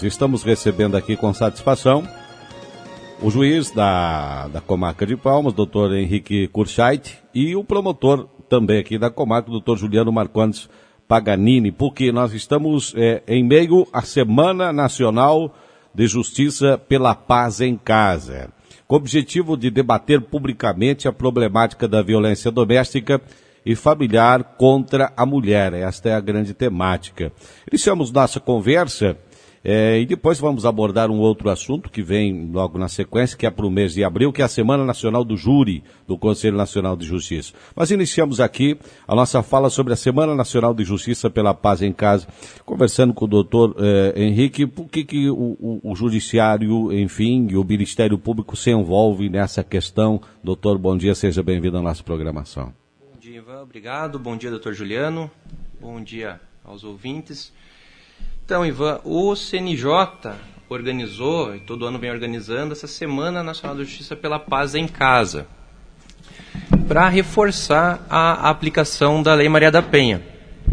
Estamos recebendo aqui com satisfação o juiz da comarca de Palmas, doutor Henrique Kurschait, e o promotor também aqui da comarca, doutor Juliano Marcondes Paganini, porque nós estamos em meio à Semana Nacional de Justiça pela Paz em Casa, com o objetivo de debater publicamente a problemática da violência doméstica e familiar contra a mulher. Esta é a grande temática. Iniciamos nossa conversa e depois vamos abordar um outro assunto que vem logo na sequência, que é para o mês de abril, que é a Semana Nacional do Júri do Conselho Nacional de Justiça. Mas iniciamos aqui a nossa fala sobre a Semana Nacional de Justiça pela Paz em Casa, conversando com o doutor Henrique, por que o Judiciário, enfim, e o Ministério Público se envolve nessa questão. Doutor, bom dia, seja bem-vindo à nossa programação. Bom dia, Ivan, obrigado. Bom dia, doutor Juliano. Bom dia aos ouvintes. Então, Ivan, o CNJ organizou, e todo ano vem organizando, essa Semana Nacional da Justiça pela Paz em Casa, para reforçar a aplicação da Lei Maria da Penha.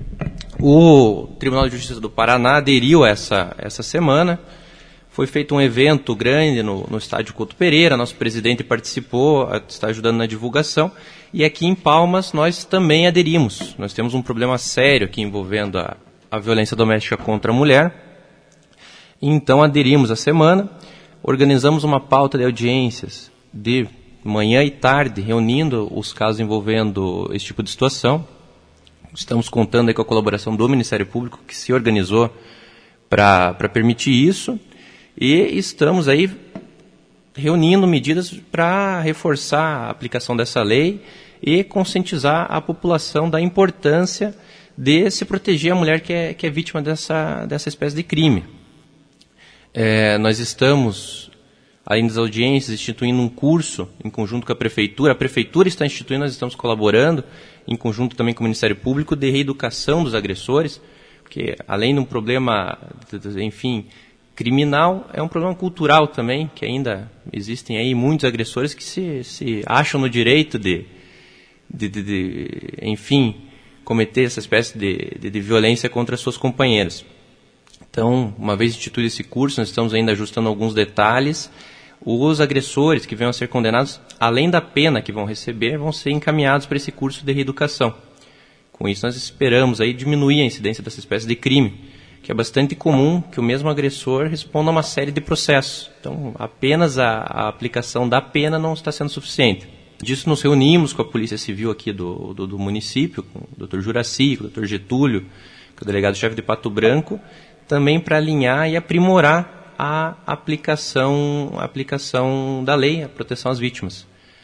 O Tribunal de Justiça do Paraná aderiu a essa semana. Foi feito um evento grande no estádio Couto Pereira, nosso presidente participou, está ajudando na divulgação, e aqui em Palmas nós também aderimos. Nós temos um problema sério aqui envolvendo a violência doméstica contra a mulher. Então aderimos à semana, organizamos uma pauta de audiências de manhã e tarde, reunindo os casos envolvendo esse tipo de situação. Estamos contando aí com a colaboração do Ministério Público, que se organizou para permitir isso, e estamos aí reunindo medidas para reforçar a aplicação dessa lei e conscientizar a população da importância de se proteger a mulher que é vítima dessa espécie de crime. Nós estamos, além das audiências, instituindo um curso em conjunto com a Prefeitura está instituindo, nós estamos colaborando, em conjunto também com o Ministério Público, de reeducação dos agressores, porque além de um problema, enfim, criminal, é um problema cultural também, que ainda existem aí muitos agressores que se acham no direito de enfim, cometer essa espécie de violência contra suas companheiras. Então, uma vez instituído esse curso, nós estamos ainda ajustando alguns detalhes. Os agressores que venham a ser condenados, além da pena que vão receber, vão ser encaminhados para esse curso de reeducação. Com isso, nós esperamos aí diminuir a incidência dessa espécie de crime, que é bastante comum que o mesmo agressor responda a uma série de processos. Então, apenas a aplicação da pena não está sendo suficiente. Disso nos reunimos com a Polícia Civil aqui do município, com o Dr. Juraci, com o Dr. Getúlio, com o delegado-chefe de Pato Branco, também para alinhar e aprimorar a aplicação da lei, a proteção às vítimas.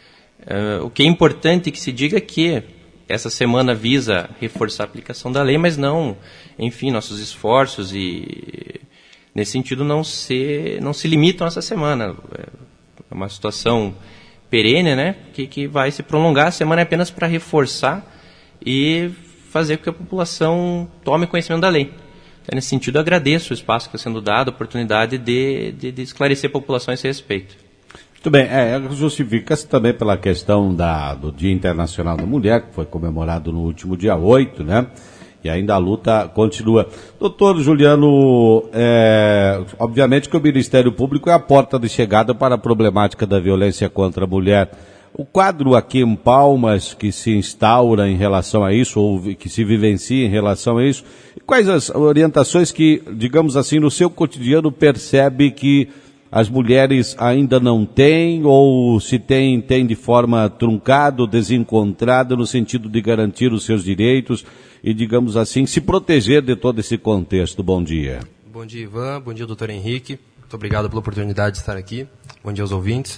O que é importante que se diga é que essa semana visa reforçar a aplicação da lei, mas não, enfim, nossos esforços e nesse sentido não se limitam a essa semana. É uma situação perene, né, que vai se prolongar. A semana é apenas para reforçar e fazer com que a população tome conhecimento da lei. Então, nesse sentido, eu agradeço o espaço que está sendo dado, a oportunidade de esclarecer a população a esse respeito. Muito bem, justifica-se também pela questão do Dia Internacional da Mulher, que foi comemorado no último dia 8, né? E ainda a luta continua. Doutor Juliano, obviamente que o Ministério Público é a porta de chegada para a problemática da violência contra a mulher. O quadro aqui em Palmas que se instaura em relação a isso, ou que se vivencia em relação a isso, quais as orientações que, digamos assim, no seu cotidiano percebe que as mulheres ainda não têm, ou se tem de forma truncada, desencontrada, no sentido de garantir os seus direitos e, digamos assim, se proteger de todo esse contexto? Bom dia. Bom dia, Ivan. Bom dia, doutor Henrique. Muito obrigado pela oportunidade de estar aqui. Bom dia aos ouvintes.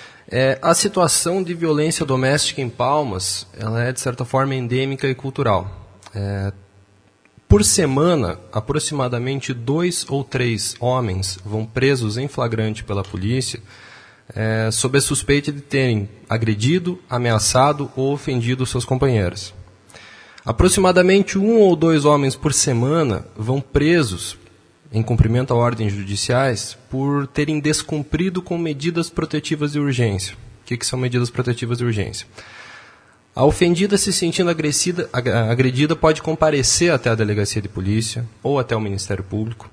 A situação de violência doméstica em Palmas, ela é, de certa forma, endêmica e cultural. Por semana, aproximadamente 2 ou 3 homens vão presos em flagrante pela polícia sob a suspeita de terem agredido, ameaçado ou ofendido suas companheiras. Aproximadamente 1 ou 2 homens por semana vão presos em cumprimento a ordens judiciais por terem descumprido com medidas protetivas de urgência. O que são medidas protetivas de urgência? A ofendida, se sentindo agredida, pode comparecer até a delegacia de polícia ou até o Ministério Público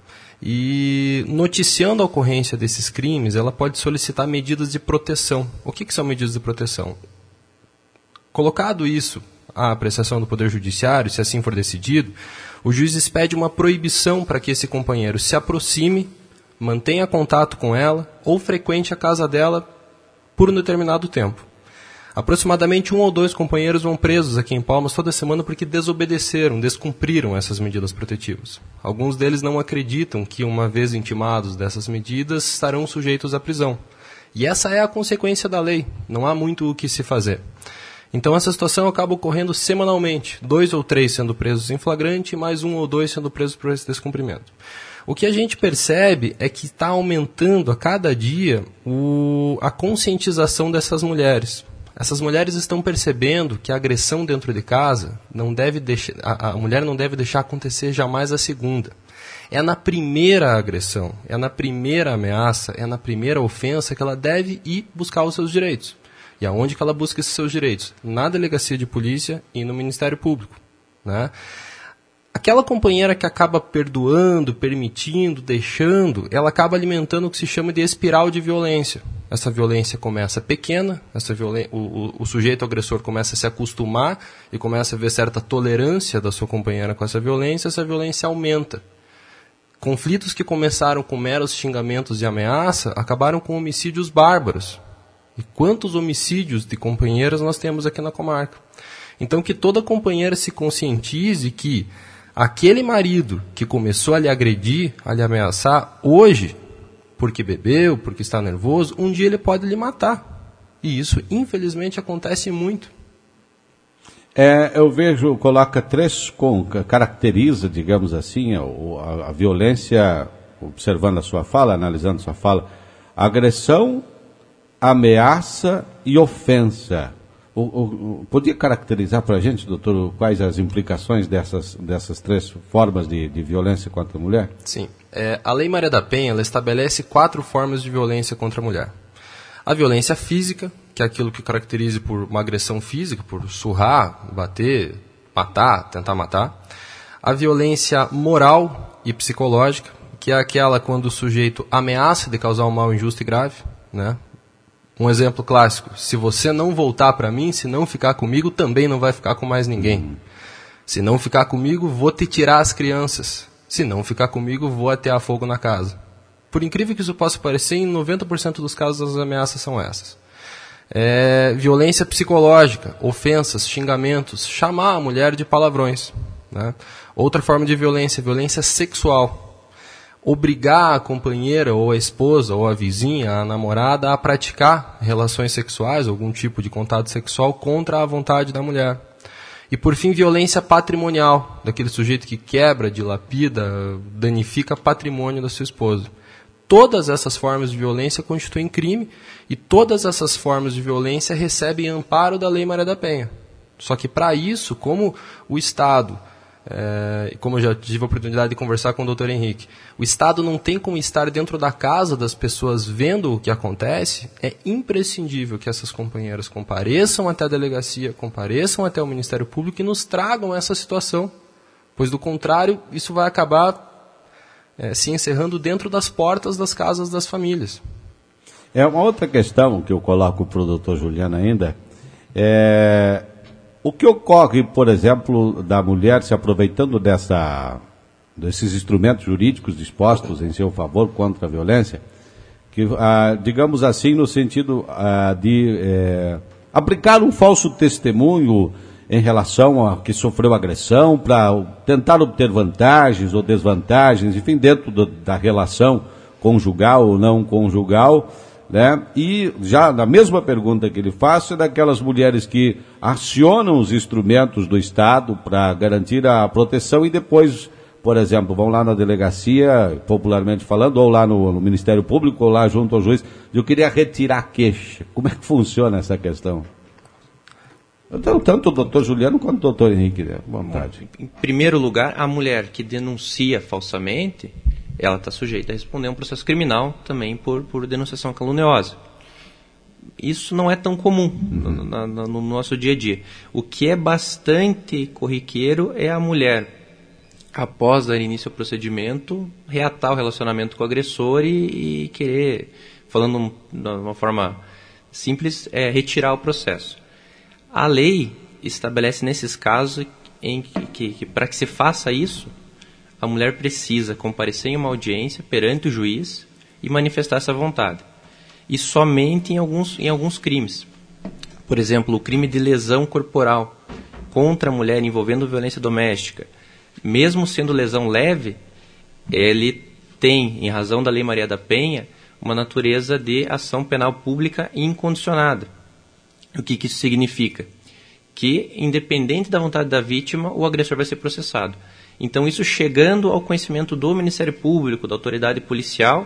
E noticiando a ocorrência desses crimes, ela pode solicitar medidas de proteção. O que são medidas de proteção? Colocado isso à apreciação do Poder Judiciário, se assim for decidido, o juiz expede uma proibição para que esse companheiro se aproxime, mantenha contato com ela ou frequente a casa dela por um determinado tempo. Aproximadamente 1 ou 2 companheiros vão presos aqui em Palmas toda semana porque desobedeceram, descumpriram essas medidas protetivas. Alguns deles não acreditam que, uma vez intimados dessas medidas, estarão sujeitos à prisão. E essa é a consequência da lei, não há muito o que se fazer. Então essa situação acaba ocorrendo semanalmente, 2 ou 3 sendo presos em flagrante, mais 1 ou 2 sendo presos por esse descumprimento. O que a gente percebe é que está aumentando a cada dia a conscientização dessas mulheres. Essas mulheres estão percebendo que a agressão dentro de casa a mulher não deve deixar acontecer jamais a segunda. É na primeira agressão, é na primeira ameaça, é na primeira ofensa que ela deve ir buscar os seus direitos. E aonde que ela busca esses seus direitos? Na delegacia de polícia e no Ministério Público, né? Aquela companheira que acaba perdoando, permitindo, deixando, ela acaba alimentando o que se chama de espiral de violência. Essa violência começa pequena, o sujeito agressor começa a se acostumar e começa a ver certa tolerância da sua companheira com essa violência aumenta. Conflitos que começaram com meros xingamentos e ameaça acabaram com homicídios bárbaros. E quantos homicídios de companheiras nós temos aqui na comarca? Então que toda companheira se conscientize que aquele marido que começou a lhe agredir, a lhe ameaçar, hoje, porque bebeu, porque está nervoso, um dia ele pode lhe matar. E isso, infelizmente, acontece muito. Eu vejo, caracteriza, digamos assim, a violência, observando a sua fala, analisando a sua fala, agressão, ameaça e ofensa. Podia caracterizar para a gente, doutor, quais as implicações dessas 3 formas de violência contra a mulher? Sim. A Lei Maria da Penha ela estabelece 4 formas de violência contra a mulher. A violência física, que é aquilo que caracteriza por uma agressão física, por surrar, bater, matar, tentar matar. A violência moral e psicológica, que é aquela quando o sujeito ameaça de causar um mal injusto e grave, né? Um exemplo clássico: se você não voltar para mim, se não ficar comigo, também não vai ficar com mais ninguém. Se não ficar comigo, vou te tirar as crianças. Se não ficar comigo, vou atear fogo na casa. Por incrível que isso possa parecer, em 90% dos casos as ameaças são essas. Violência psicológica, ofensas, xingamentos, chamar a mulher de palavrões, né? Outra forma de violência, violência sexual. Obrigar a companheira, ou a esposa, ou a vizinha, a namorada, a praticar relações sexuais, algum tipo de contato sexual contra a vontade da mulher. E, por fim, violência patrimonial, daquele sujeito que quebra, dilapida, danifica patrimônio da sua esposa. Todas essas formas de violência constituem crime e todas essas formas de violência recebem amparo da Lei Maria da Penha. Só que, para isso, como o Estado... como eu já tive a oportunidade de conversar com o Dr. Henrique, o Estado não tem como estar dentro da casa das pessoas vendo o que acontece. É imprescindível que essas companheiras compareçam até a delegacia, compareçam até o Ministério Público e nos tragam essa situação, pois do contrário isso vai acabar se encerrando dentro das portas das casas das famílias. Uma outra questão que eu coloco para o Dr. Juliano ainda o que ocorre, por exemplo, da mulher se aproveitando desses instrumentos jurídicos dispostos em seu favor contra a violência, que, digamos assim, no sentido de aplicar um falso testemunho em relação a que sofreu agressão, para tentar obter vantagens ou desvantagens, enfim, dentro da relação conjugal ou não conjugal, né? E já na mesma pergunta que ele faz, é daquelas mulheres que acionam os instrumentos do Estado para garantir a proteção e depois, por exemplo, vão lá na delegacia, popularmente falando, ou lá no Ministério Público, ou lá junto ao juiz, eu queria retirar a queixa. Como é que funciona essa questão? Então, tanto o doutor Juliano quanto o doutor Henrique, à vontade. Em primeiro lugar, a mulher que denuncia falsamente, ela está sujeita a responder um processo criminal também por denunciação caluniosa. Isso não é tão comum no nosso dia a dia. O que é bastante corriqueiro é a mulher após dar início ao procedimento, reatar o relacionamento com o agressor e querer, falando de uma forma simples, retirar o processo. A lei estabelece nesses casos em que para que se faça isso, a mulher precisa comparecer em uma audiência perante o juiz e manifestar essa vontade. E somente em alguns crimes. Por exemplo, o crime de lesão corporal contra a mulher envolvendo violência doméstica, mesmo sendo lesão leve, ele tem, em razão da Lei Maria da Penha, uma natureza de ação penal pública incondicionada. O que isso significa? Que, independente da vontade da vítima, o agressor vai ser processado. Então, isso chegando ao conhecimento do Ministério Público, da autoridade policial,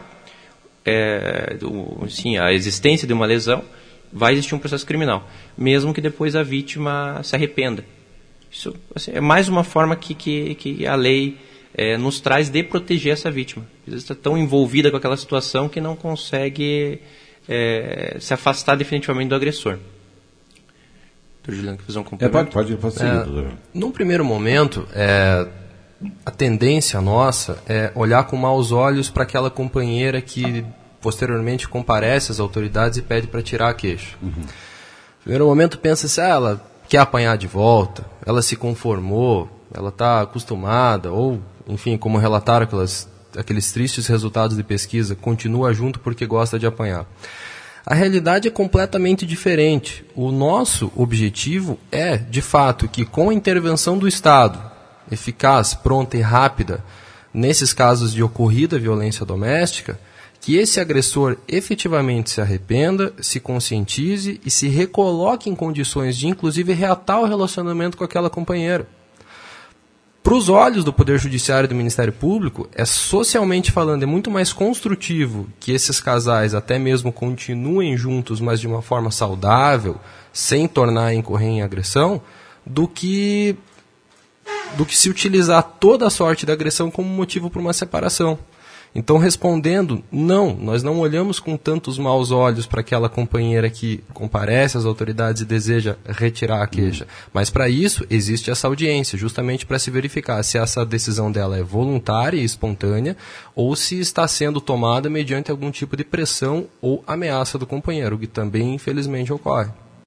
a existência de uma lesão, vai existir um processo criminal, mesmo que depois a vítima se arrependa. Isso assim, é mais uma forma que a lei nos traz de proteger essa vítima. Às vezes está tão envolvida com aquela situação que não consegue se afastar definitivamente do agressor. Doutor Juliano, quer fazer um complemento? Pode seguir, doutor. Num primeiro momento, a tendência nossa é olhar com maus olhos para aquela companheira que posteriormente comparece às autoridades e pede para tirar a queixa. No primeiro momento pensa-se, ela quer apanhar de volta, ela se conformou, ela está acostumada, ou, enfim, como relataram aqueles tristes resultados de pesquisa, continua junto porque gosta de apanhar. A realidade é completamente diferente. O nosso objetivo é, de fato, que com a intervenção do Estado, eficaz, pronta e rápida, nesses casos de ocorrida violência doméstica, que esse agressor efetivamente se arrependa, se conscientize e se recoloque em condições de, inclusive, reatar o relacionamento com aquela companheira. Para os olhos do Poder Judiciário e do Ministério Público, socialmente falando, é muito mais construtivo que esses casais até mesmo continuem juntos, mas de uma forma saudável, sem tornar a incorrer em agressão, do que se utilizar toda a sorte da agressão como motivo para uma separação. Então, respondendo, não, nós não olhamos com tantos maus olhos para aquela companheira que comparece às autoridades e deseja retirar a queixa. Mas, para isso, existe essa audiência, justamente para se verificar se essa decisão dela é voluntária e espontânea ou se está sendo tomada mediante algum tipo de pressão ou ameaça do companheiro, o que também, infelizmente, ocorre.